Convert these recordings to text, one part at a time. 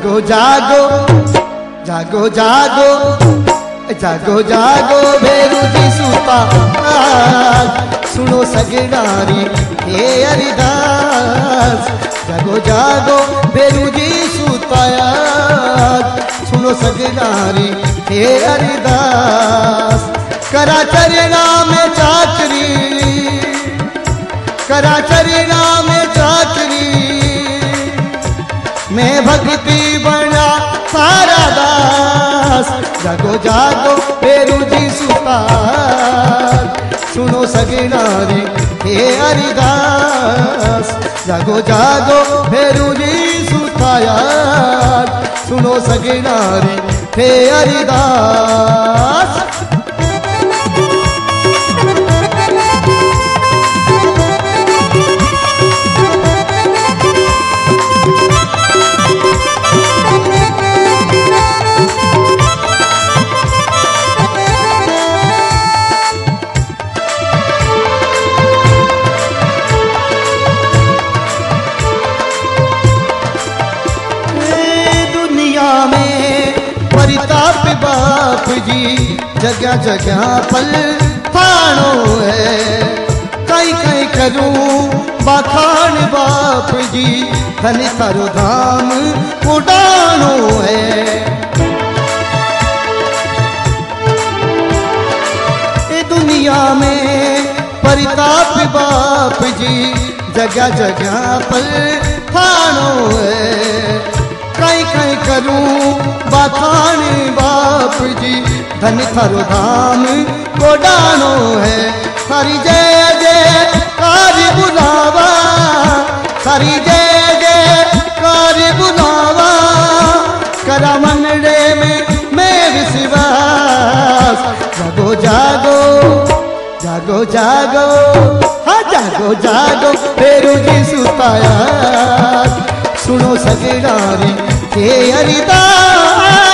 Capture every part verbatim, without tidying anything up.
जागो जागो जागो जागो जागो जागो भेरू जी सूता सुनो सगनारी हे हरिदास। जागो जागो भेरू जी सूता सुनो सगनारी हे हरिदास। करा चरना में चाकरी करा चरना में चाकरी मैं भक्ति बना सारा दास। जागो जागो भेरू जी सूता सुनो सगनारी हे हरिदास। जागो जागो भेरू जी सूता सुनो सगनारी हे हरिदास। परिताप बाप जी जगह जगह पल थानो है। कई कई करूं बखान बाप जी धन थारो धाम उड़ानो है। ए दुनिया में परिताप बाप जी जगह जगह पल थानो है। कई कई करूं बखान बाप जी धन थारो धाम गोडानो है। सारी जय जय कारी बुलावा सारी जय जय कारी बुलावा करा मनड़े में मैं विश्वास। जागो जागो जागो जागो हाँ जागो जागो भेरू जी सुताया सुनो सगनारी हे हरिदास।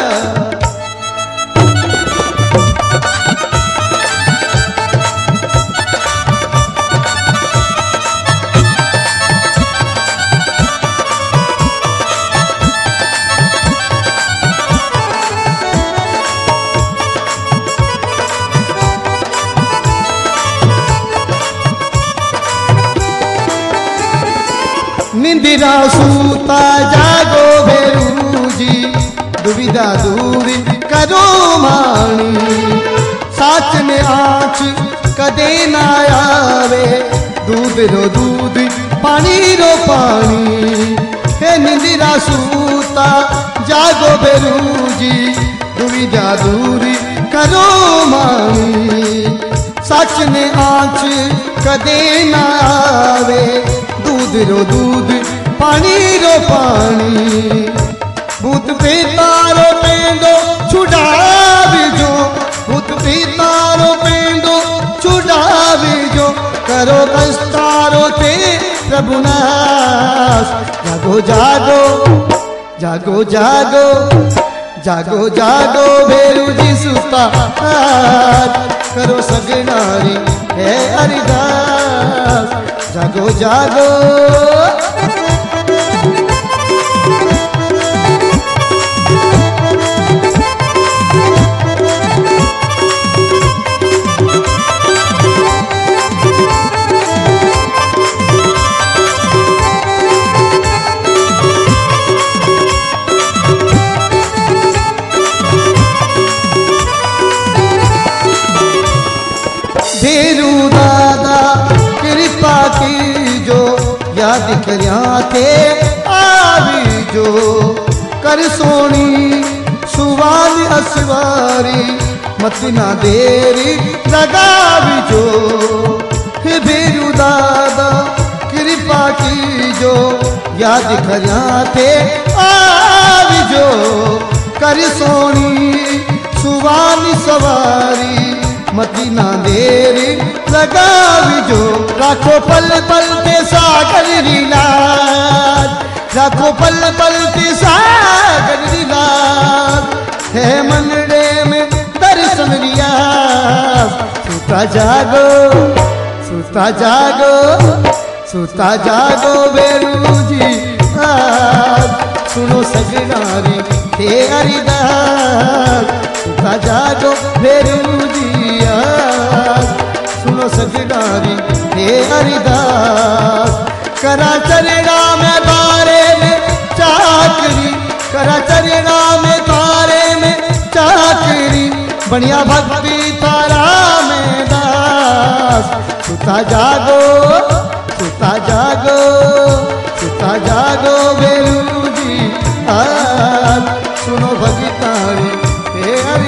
निंदिरा सूता जागो भेरू जी दुविधा दूर करो मानी। साच में आँच कदे ना आवे दूध रो दूध पानी रो पानी। हे निंदिरा सूता जागो भेरू जी दुविधा दूर करो मानी। साच में आँच कदे ना आवे दूध रो दूध पानी रो पानी। भूत पीतारो पेंदो छुड़ावी जो भूत पीतारो पेंदो छुड़ावी जो करो कष्टारो ते प्रभु नास। जागो जागो जागो जागो जागो जागो भेरू जी सुता करो सगनारी हे हरिदास। जागो जागो भेरू दादा कृपा की जो याद करिया थे आवी जो कर सोनी सुवाल असवारी मत ना देरी लगावी जो। हे भेरू दादा कृपा की जो याद करिया थे आवी जो कर सोनी सुवाल सवारी मती ना देरी लगावी जो। राखो पल पल ते सागर रीलाज राखो पल पल ते सागर रीलाज। है मनड़े में दर्शन रियाज। सुता जागो सुता जागो सुता जागो भेरू जी आज सुनो सगनारी हे हरिदास सुता जागो भेरू जिया सुनो सजनारी हे हरिदास करा चरणा में तारे में चाकरी करा चरणा में तारे में चाकरी बढ़िया भक्ति तारा में दास सुता जागो सुता जागो सुता जागो बेलू जी आज सुनो भगतारी हे हरि